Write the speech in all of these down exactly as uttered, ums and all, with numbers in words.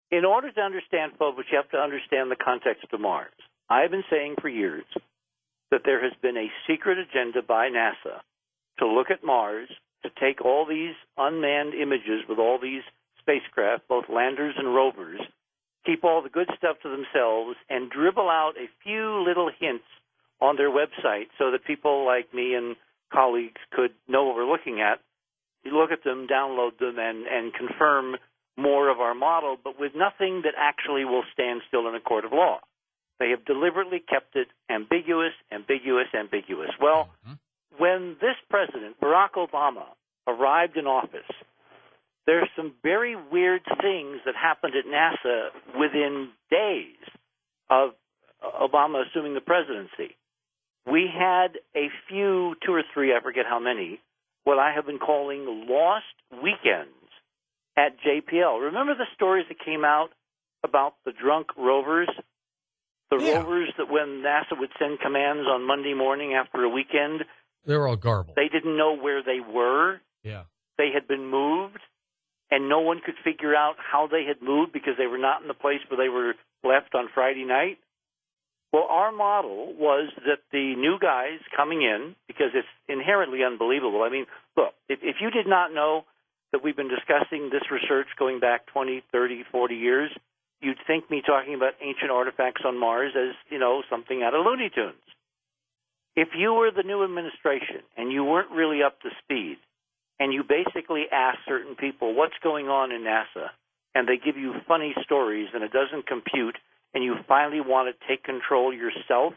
In order to understand Phobos, you have to understand the context of Mars. I've been saying for years that there has been a secret agenda by NASA to look at Mars, to take all these unmanned images with all these spacecraft, both landers and rovers, keep all the good stuff to themselves, and dribble out a few little hints on their website so that people like me and colleagues could know what we're looking at. You look at them, download them, and, and confirm more of our model, but with nothing that actually will stand still in a court of law. They have deliberately kept it ambiguous, ambiguous, ambiguous. Well, mm-hmm. when this president, Barack Obama, arrived in office, there's some very weird things that happened at NASA within days of Obama assuming the presidency. We had a few, two or three, I forget how many, what I have been calling lost weekends at J P L. Remember the stories that came out about the drunk rovers? The yeah. rovers that when NASA would send commands on Monday morning after a weekend, they're all garbled. They didn't know where they were. Yeah. They had been moved, and no one could figure out how they had moved because they were not in the place where they were left on Friday night. Well, our model was that the new guys coming in, because it's inherently unbelievable. I mean, look, if, if you did not know that we've been discussing this research going back twenty, thirty, forty years, you'd think me talking about ancient artifacts on Mars as, you know, something out of Looney Tunes. If you were the new administration and you weren't really up to speed, and you basically ask certain people what's going on in NASA, and they give you funny stories and it doesn't compute, and you finally want to take control yourself,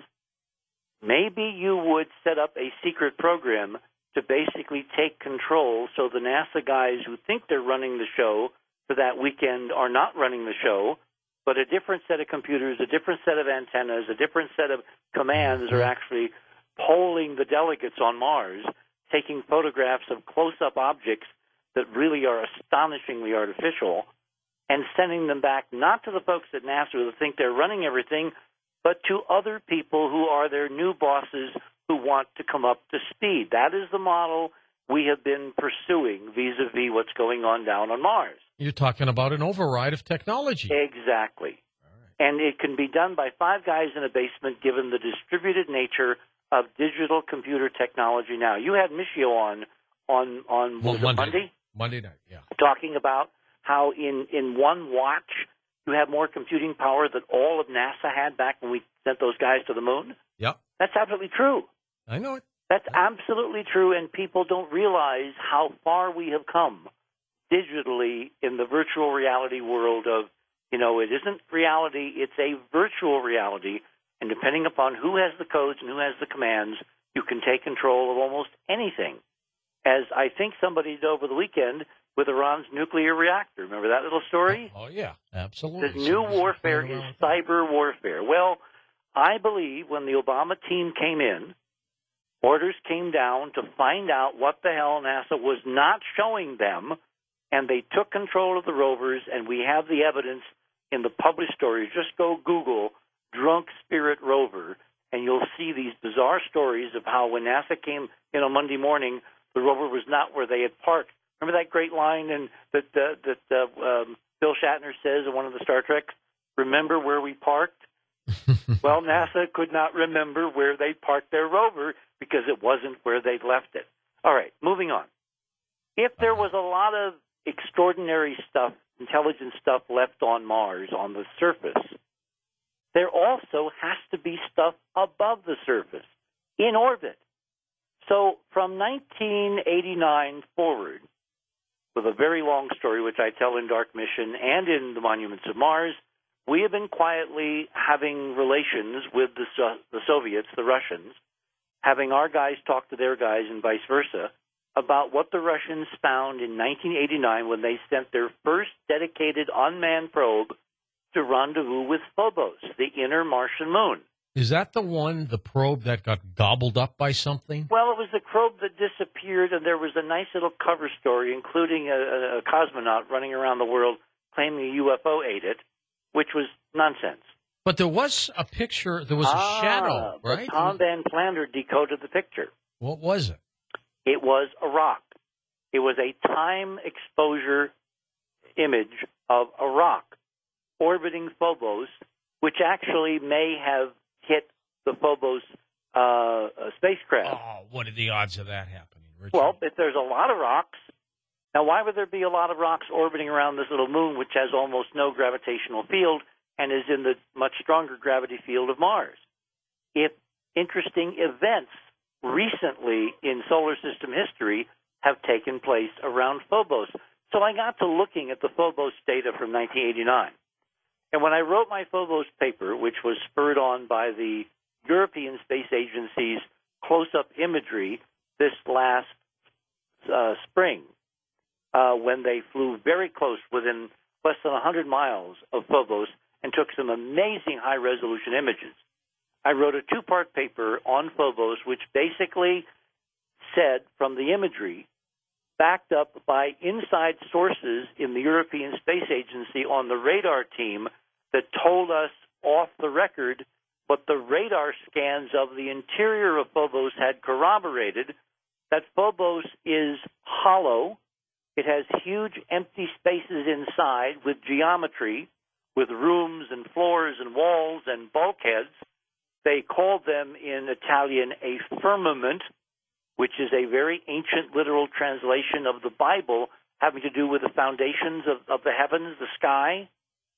maybe you would set up a secret program to basically take control so the NASA guys who think they're running the show for that weekend are not running the show, but a different set of computers, a different set of antennas, a different set of commands are actually polling the delegates on Mars, taking photographs of close-up objects that really are astonishingly artificial, and sending them back not to the folks at NASA who think they're running everything, but to other people who are their new bosses who want to come up to speed. That is the model we have been pursuing vis-a-vis what's going on down on Mars. You're talking about an override of technology. Exactly. All right. And it can be done by five guys in a basement given the distributed nature of digital computer technology now. You had Michio on on, on well, was Monday, it Monday? Monday night, yeah. Talking about how in, in one watch you have more computing power than all of NASA had back when we sent those guys to the moon. Yep. That's absolutely true. I know it. That's absolutely true, and people don't realize how far we have come digitally in the virtual reality world of, you know, it isn't reality, it's a virtual reality, and depending upon who has the codes and who has the commands, you can take control of almost anything. As I think somebody did over the weekend with Iran's nuclear reactor. Remember that little story? Oh, yeah, absolutely. The new warfare is cyber warfare. Well, I believe when the Obama team came in, orders came down to find out what the hell NASA was not showing them, and they took control of the rovers, and we have the evidence in the published stories. Just go Google Drunk Spirit Rover, and you'll see these bizarre stories of how when NASA came in on Monday morning, the rover was not where they had parked. Remember that great line in, that uh, that uh, um, Bill Shatner says in one of the Star Treks, remember where we parked? Well, NASA could not remember where they parked their rover because it wasn't where they'd left it. All right, moving on. If there was a lot of extraordinary stuff, intelligent stuff left on Mars, on the surface, there also has to be stuff above the surface, in orbit. So from nineteen eighty-nine forward, with a very long story, which I tell in Dark Mission and in the Monuments of Mars, we have been quietly having relations with the, so- the Soviets, the Russians, having our guys talk to their guys and vice versa, about what the Russians found in nineteen eighty-nine when they sent their first dedicated unmanned probe to rendezvous with Phobos, the inner Martian moon. Is that the one, the probe that got gobbled up by something? Well, it was the probe that disappeared, and there was a nice little cover story, including a, a cosmonaut running around the world claiming a U F O ate it, which was nonsense. But there was a picture, there was ah, a shadow, right? Tom Van Plander decoded the picture. What was it? It was a rock. It was a time exposure image of a rock. orbiting Phobos, which actually may have hit the Phobos uh, uh, spacecraft. Oh, what are the odds of that happening, Richard? Well, if there's a lot of rocks, now why would there be a lot of rocks orbiting around this little moon, which has almost no gravitational field and is in the much stronger gravity field of Mars? If interesting events recently in solar system history have taken place around Phobos. So I got to looking at the Phobos data from nineteen eighty-nine. And when I wrote my Phobos paper, which was spurred on by the European Space Agency's close-up imagery this last uh, spring, uh, when they flew very close, within less than one hundred miles of Phobos, and took some amazing high-resolution images, I wrote a two-part paper on Phobos, which basically said from the imagery, backed up by inside sources in the European Space Agency on the radar team, that told us off the record what the radar scans of the interior of Phobos had corroborated, that Phobos is hollow. It has huge empty spaces inside with geometry, with rooms and floors and walls and bulkheads. They called them in Italian a firmament, which is a very ancient literal translation of the Bible having to do with the foundations of, of the heavens, the sky,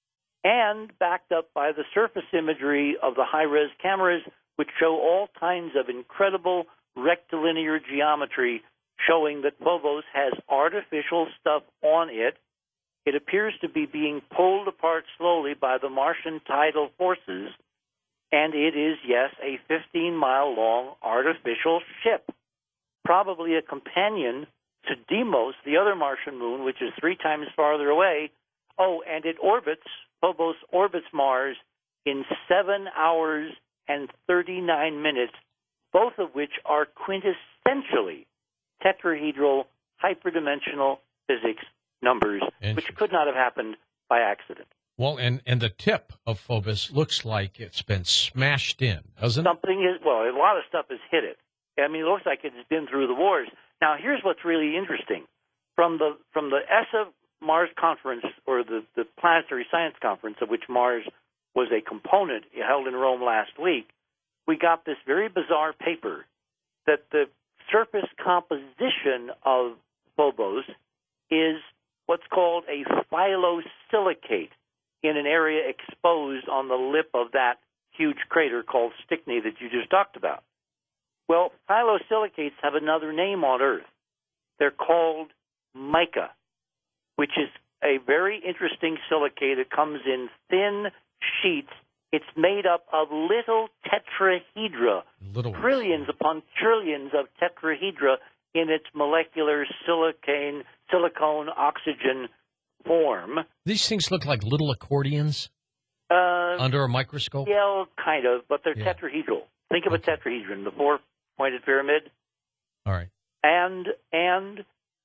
and backed up by the surface imagery of the high-res cameras, which show all kinds of incredible rectilinear geometry showing that Phobos has artificial stuff on it. It appears to be being pulled apart slowly by the Martian tidal forces, and it is, yes, a fifteen-mile-long artificial ship, probably a companion to Deimos, the other Martian moon, which is three times farther away. Oh, and it orbits, Phobos orbits Mars in seven hours and thirty-nine minutes, both of which are quintessentially tetrahedral, hyperdimensional physics numbers, which could not have happened by accident. Well, and, and the tip of Phobos looks like it's been smashed in, doesn't it? Something is, well, a lot of stuff has hit it. I mean, it looks like it's been through the wars. Now, here's what's really interesting. From the from the E S A Mars conference, or the, the Planetary Science Conference, of which Mars was a component, held in Rome last week, we got this very bizarre paper that the surface composition of Phobos is what's called a phyllosilicate in an area exposed on the lip of that huge crater called Stickney that you just talked about. Well, phyllosilicates have another name on Earth. They're called mica, which is a very interesting silicate. It comes in thin sheets. It's made up of little tetrahedra, little trillions upon trillions of tetrahedra in its molecular silicone, silicone oxygen form. These things look like little accordions uh, under a microscope? Yeah, kind of, but they're yeah. tetrahedral. Think of okay. a tetrahedron, the four-pointed pyramid. All right. And and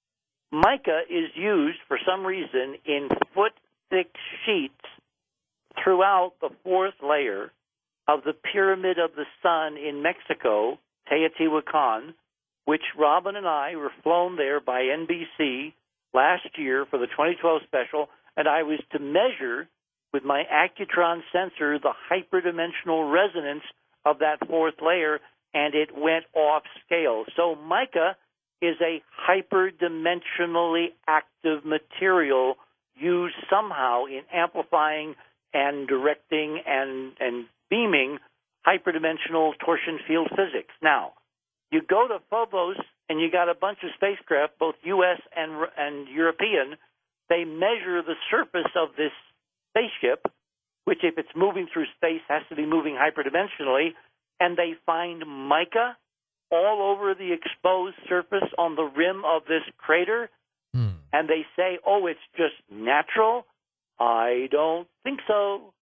mica is used for some reason in foot-thick sheets throughout the fourth layer of the Pyramid of the Sun in Mexico, Teotihuacan, which Robin and I were flown there by N B C last year for the twenty twelve special, and I was to measure with my Accutron sensor the hyperdimensional resonance of that fourth layer, and it went off scale. So mica is a hyperdimensionally active material used somehow in amplifying and directing and, and beaming hyperdimensional torsion field physics. Now, you go to Phobos and you got a bunch of spacecraft, both U S and, and European. They measure the surface of this spaceship, which if it's moving through space has to be moving hyperdimensionally, and they find mica all over the exposed surface on the rim of this crater, hmm. and they say, oh, it's just natural? I don't think so.